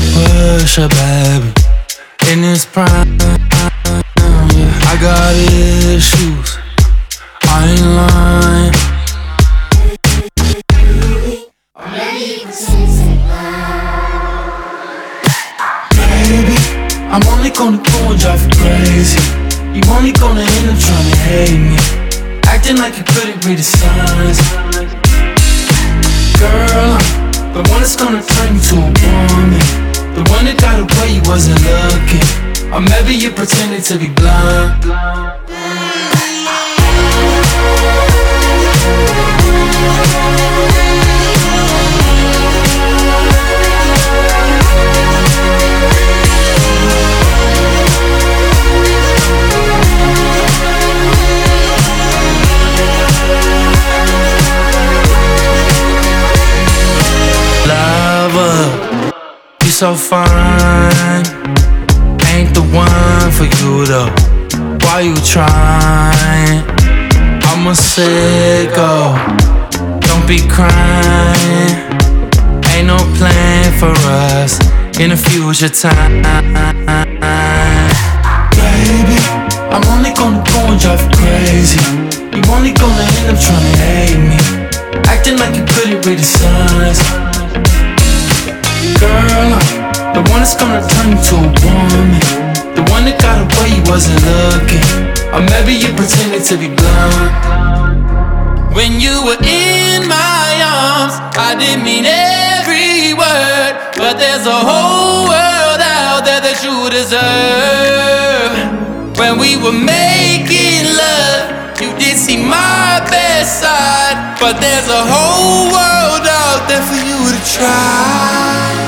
Pusha, baby, in this prime, yeah. I got issues, I ain't lying. Baby, I'm only gonna go and drive you crazy. You only gonna end up trying to hate me, acting like you couldn't read the signs. Girl, I'm the one that's gonna turn you to a woman, the one that got away you wasn't looking, or maybe you pretended to be blind. Lover, you so fine, ain't the one for you though. Why you trying? I'm a sicko, don't be crying. Ain't no plan for us in the future time. Baby, I'm only gonna go and drive you crazy. You only gonna end up trying to hate me, acting like you couldn't read the signs. Girl, I'm the one that's gonna turn you to a woman, the one that got away you wasn't looking, or maybe you pretended to be blind. When you were in my arms, I didn't mean every word, but there's a whole world out there that you deserve. When we were making love, you did see my best side, but there's a whole world out there for you to try.